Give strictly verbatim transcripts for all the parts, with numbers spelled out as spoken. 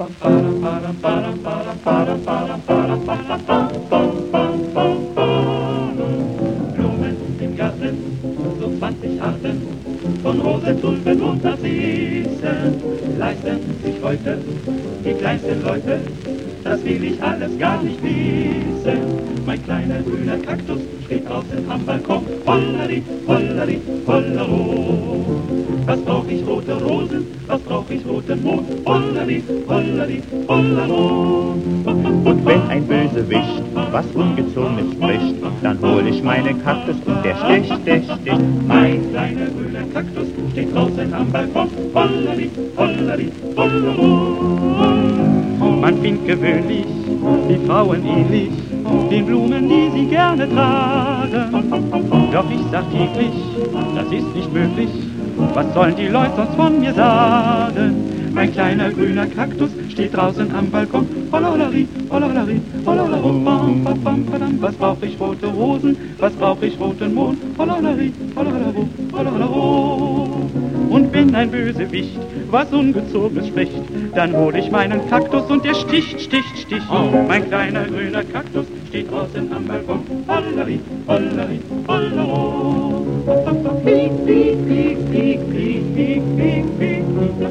Blumen im Garten, so zwanzig Arten von Rosen, Tulpen und Narzissen leisten sich heute die kleinsten Leute, das will ich alles gar nicht wissen. Mein kleiner grüner Kaktus steht draußen am Balkon, hollari, hollari, hollero. Was brauch ich rote Rosen, was brauch ich roten Mond, hollari, hollari, hollero. Und wenn ein Bösewicht was Ungezogenes spricht, dann hol ich meinen Kaktus und der sticht, sticht, sticht. Mein kleiner grüner Kaktus steht draußen am Balkon, hollari, hollari, hollero. Man findet gewöhnlich die Frauen ähnlich den Blumen, die sie gerne tragen. Doch ich sag täglich, das ist nicht möglich, was sollen die Leute sonst von mir sagen? Mein kleiner grüner Kaktus steht draußen am Balkon, hollolari, hollolari, hollolaro, bam, bam, bam, badam. Was brauch ich rote Rosen, was brauch ich roten Mond, hollolari, hollolaro, hollolaro. Und wenn ein Bösewicht was Ungezogenes spricht, dann hol ich meinen Kaktus und der sticht, sticht, sticht. Mein kleiner grüner Kaktus steht draußen am Balkon, hollari, hollari, hollaro. Piek, piek, piek, piek, piek, piek, piek, piek.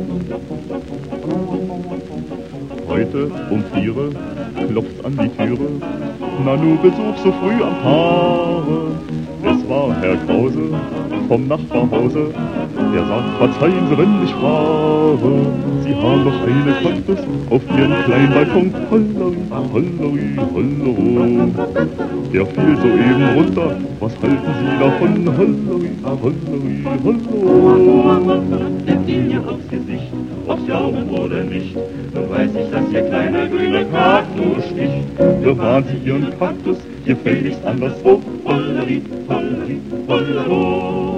Heute um viere klopft's an die Türe, Nanu Besuch so früh am Tage. Es war Herr Krause vom Nachbarhause, der sagt, verzeihen Sie, wenn ich frage, Sie haben doch einen Kaktus auf Ihrem kleinen Balkon, hollari, hollari, hollero. Der fiel soeben runter, was halten Sie davon, hollari, hollari, hollero. Nimmt ihn mir aufs Gesicht, aufs Augen oder nicht, nun weiß ich, dass Ihr kleiner grüner Kaktus sticht. Bewahren Sie Ihren Kaktus, gefälligst anderswo, Hollari, hollari, hollero.